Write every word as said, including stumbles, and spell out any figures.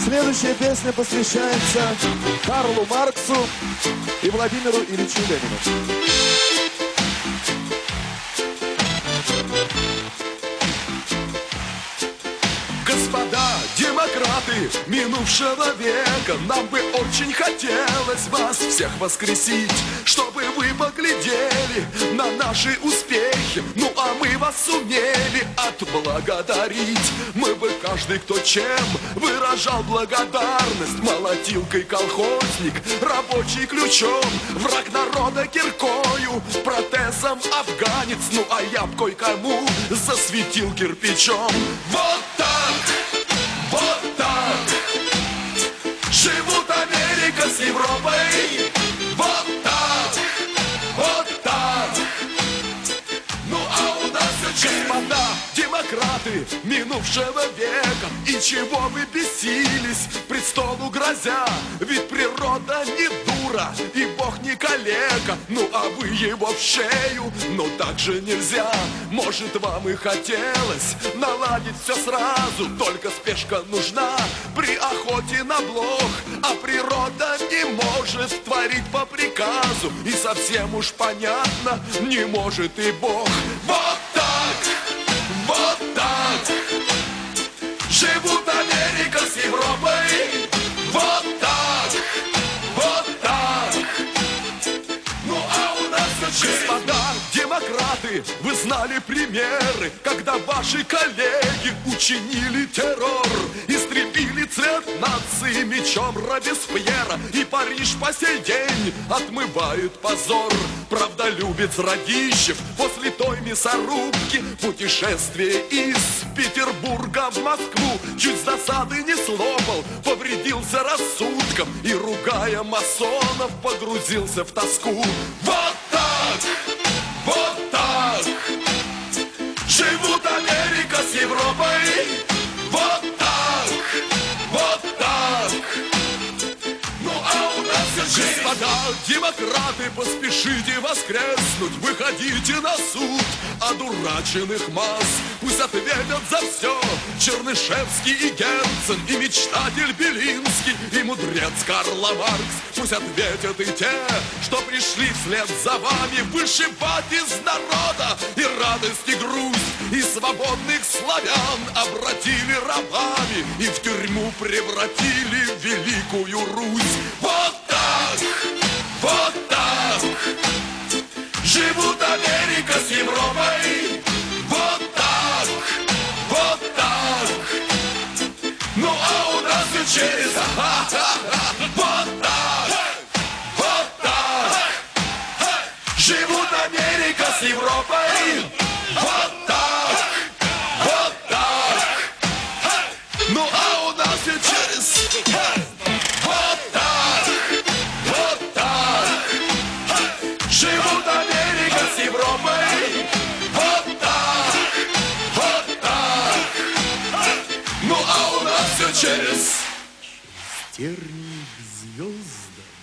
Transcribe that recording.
Следующая песня посвящается Карлу Марксу и Владимиру Ильичу Ленину. Господа демократы минувшего века, нам бы очень хотелось вас всех воскресить, чтобы вы поглядели на наши успехи, ну а мы вас сумели отблагодарить. Мы бы каждый, кто чем выражал благодарность: молотилкой колхозник, рабочий ключом, враг народа киркою, протезом афганец, ну а я б кое-кому засветил кирпичом. Вот так! Вот так живут Америка с Европой. Вот так, вот так. Ну а у нас все, господа демократы минувшего века, и чего вы бесились, престолу грозя? Ведь природа не дура, и Бог не калека. Ну а вы его в шею, но так же нельзя. Может, вам и хотелось наладить все сразу, только спешка нужна при охоте на блох, а природа не может творить по приказу, и совсем уж понятно, не может и Бог. Вот так, вот так живут Америка с Европой. Вот так, вот так. Ну а у нас все, господа демократы, вы знали примеры, когда ваши коллеги учинили террор, истребили цвет нации мечом Робеспьера, и Париж по сей день отмывает позор. Правдолюбец Радищев после той мясорубки путешествие из Петербурга в Москву чуть с досады не слопал, повредился рассудком и, ругая масонов, погрузился в тоску. Вот так! Вот так живут Америка с Европой. Вот так, вот так. Ну а у нас все, господа демократы, поспешите воскреснуть, выходите на суд одураченных масс. Пусть ответят за все Чернышевский и Герцен, и мечтатель Белинский, и мудрец Карл Маркс. Пусть ответят и те, что пришли вслед за вами вышибать из народа и радость, и грусть, и свободных славян обратили рабами и в тюрьму превратили великую Русь. Вот так, вот так живут Америка с Европой. Вот так, вот так. Ну а у нас все через вот так, вот так живут Америка с Европой. Вот так, вот так. Ну а у нас все через вот так, вот так живут Америка с Европой. Вот так, вот так. Ну а у нас все через Терник звезда.